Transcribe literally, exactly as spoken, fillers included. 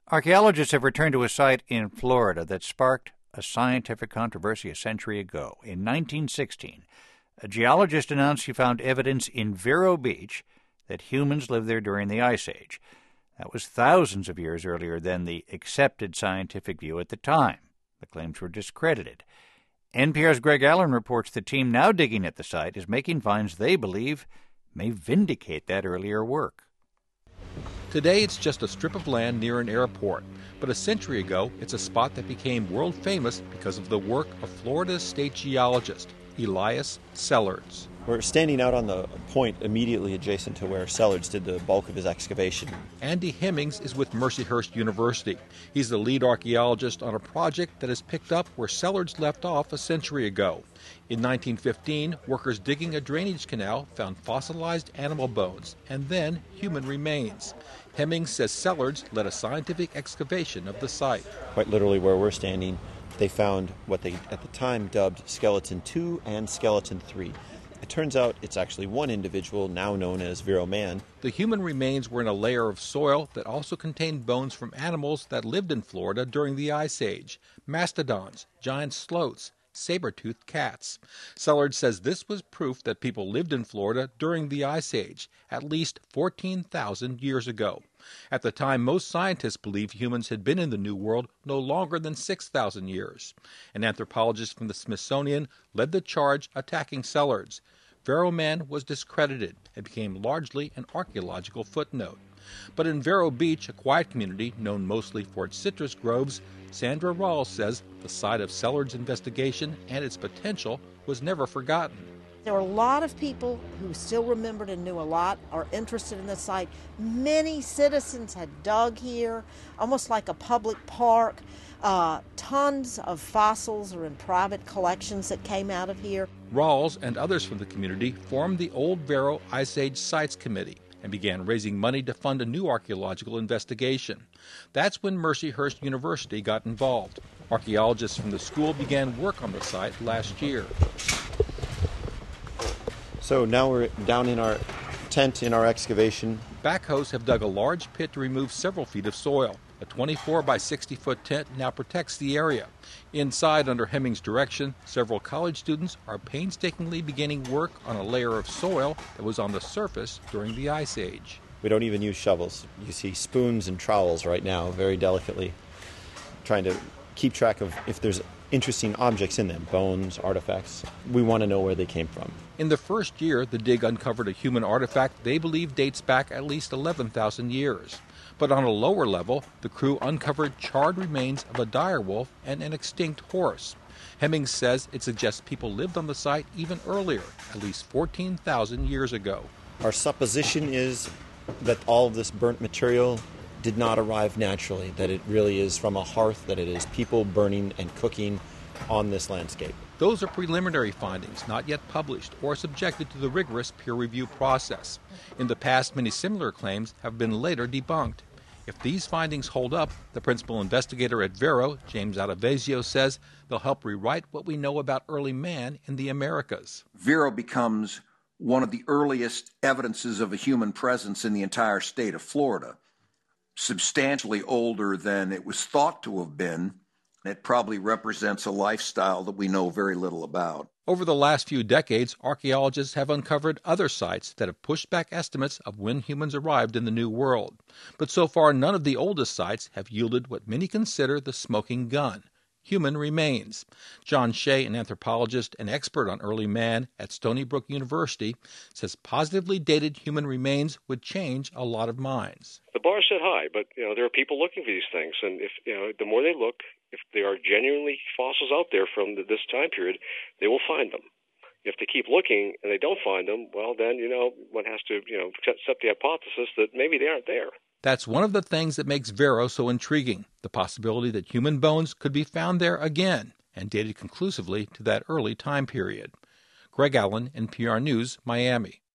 Archaeologists have returned to a site in Florida that sparked a scientific controversy a century ago. In nineteen sixteen, a geologist announced he found evidence in Vero Beach that humans lived there during the Ice Age. That was thousands of years earlier than the accepted scientific view at the time. The claims were discredited. N P R's Greg Allen reports the team now digging at the site is making finds they believe may vindicate that earlier work. Today it's just a strip of land near an airport, but a century ago it's a spot that became world famous because of the work of Florida's state geologist, Elias Sellards. We're standing out on the point immediately adjacent to where Sellards did the bulk of his excavation. Andy Hemmings is with Mercyhurst University. He's the lead archaeologist on a project that has picked up where Sellards left off a century ago. In nineteen fifteen, workers digging a drainage canal found fossilized animal bones and then human remains. Hemmings says Sellards led a scientific excavation of the site. Quite literally where we're standing, they found what they at the time dubbed Skeleton two and Skeleton three. It turns out it's actually one individual, now known as Vero Man. The human remains were in a layer of soil that also contained bones from animals that lived in Florida during the Ice Age: mastodons, giant sloths, saber-toothed cats. Sellards says this was proof that people lived in Florida during the Ice Age, at least fourteen thousand years ago. At the time, most scientists believed humans had been in the New World no longer than six thousand years. An anthropologist from the Smithsonian led the charge attacking Sellards. Vero Man was discredited and became largely an archaeological footnote. But in Vero Beach, a quiet community known mostly for its citrus groves, Sandra Rawls says the site of Sellards' investigation and its potential was never forgotten. There were a lot of people who still remembered and knew a lot, are interested in the site. Many citizens had dug here, almost like a public park. Uh, tons of fossils are in private collections that came out of here. Rawls and others from the community formed the Old Vero Ice Age Sites Committee and began raising money to fund a new archaeological investigation. That's when Mercyhurst University got involved. Archaeologists from the school began work on the site last year. So now we're down in our tent in our excavation. Backhoes have dug a large pit to remove several feet of soil. A twenty-four by sixty foot tent now protects the area. Inside, under Hemmings' direction, several college students are painstakingly beginning work on a layer of soil that was on the surface during the Ice Age. We don't even use shovels. You see spoons and trowels right now, very delicately, trying to keep track of if there's interesting objects in them, bones, artifacts. We want to know where they came from. In the first year, the dig uncovered a human artifact they believe dates back at least eleven thousand years. But on a lower level, the crew uncovered charred remains of a direwolf and an extinct horse. Hemmings says it suggests people lived on the site even earlier, at least fourteen thousand years ago. Our supposition is that all of this burnt material did not arrive naturally, that it really is from a hearth, that it is people burning and cooking on this landscape. Those are preliminary findings, not yet published or subjected to the rigorous peer review process. In the past, many similar claims have been later debunked. If these findings hold up, the principal investigator at Vero, James Attavezio, says they'll help rewrite what we know about early man in the Americas. Vero becomes one of the earliest evidences of a human presence in the entire state of Florida. Substantially older than it was thought to have been. It probably represents a lifestyle that we know very little about. Over the last few decades, archaeologists have uncovered other sites that have pushed back estimates of when humans arrived in the New World. But so far, none of the oldest sites have yielded what many consider the smoking gun: human remains. John Shea, an anthropologist and expert on early man at Stony Brook University, says positively dated human remains would change a lot of minds. The bar is set high, but you know there are people looking for these things, and if you know the more they look, if there are genuinely fossils out there from this time period, they will find them. If they keep looking and they don't find them, well, then you know one has to you know accept the hypothesis that maybe they aren't there. That's one of the things that makes Vero so intriguing, the possibility that human bones could be found there again and dated conclusively to that early time period. Greg Allen, N P R News, Miami.